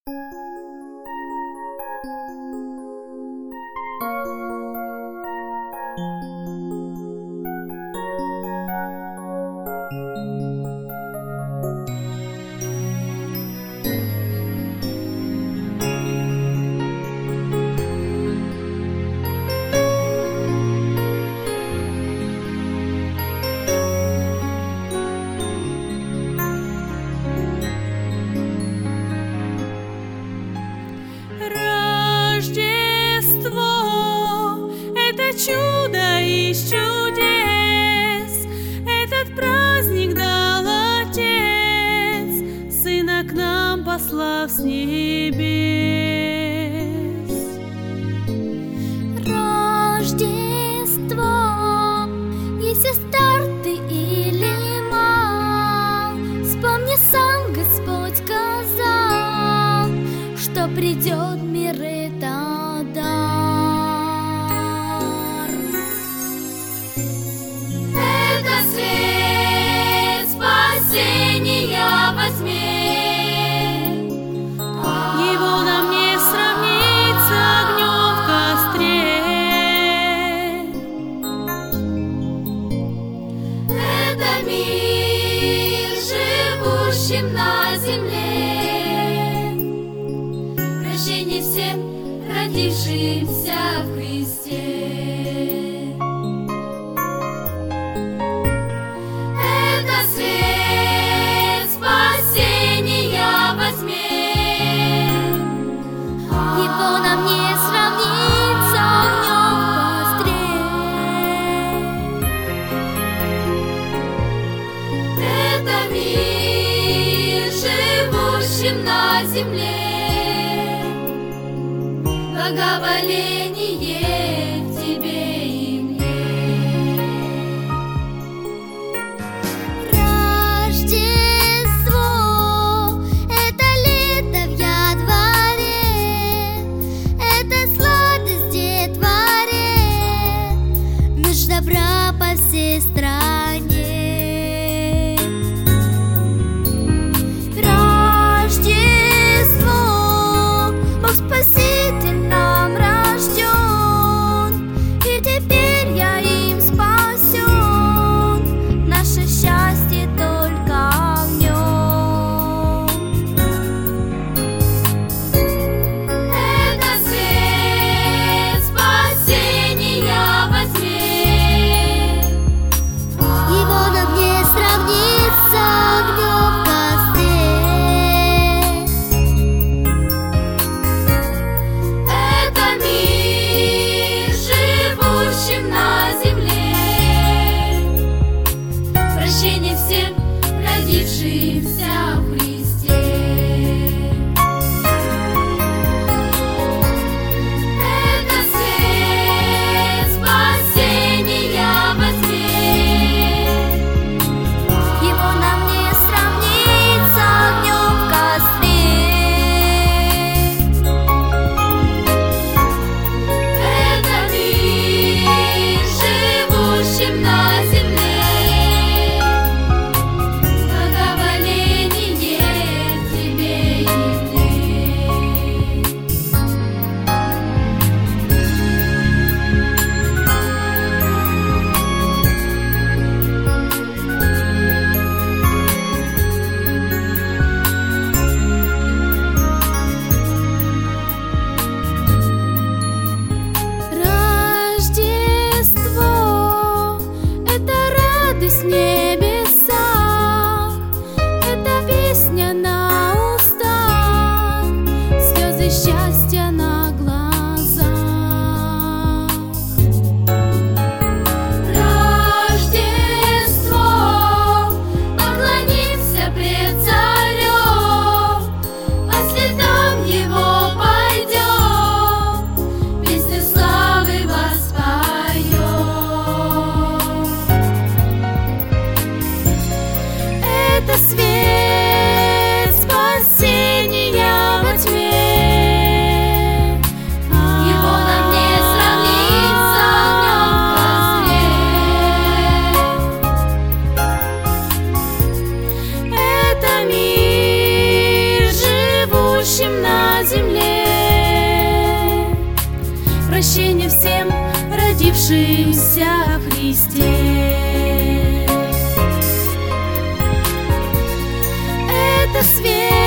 Чудо из чудес, этот праздник дал Отец, Сына к нам послав с небес. Рождество, если стар ты или мал, вспомни, сам Господь сказал, что придет в мир этот дар. Его нам не сравнить с огнем в костре. Это мир, живущим на земле, прощение всем родившимся в Христе. На земле благоволение к тебе и мне. Рождество — это лето в январе, это сладость детворе, ночь добра по всей стране. Спаситель нам рожден, утешимся в Христе. Это свет.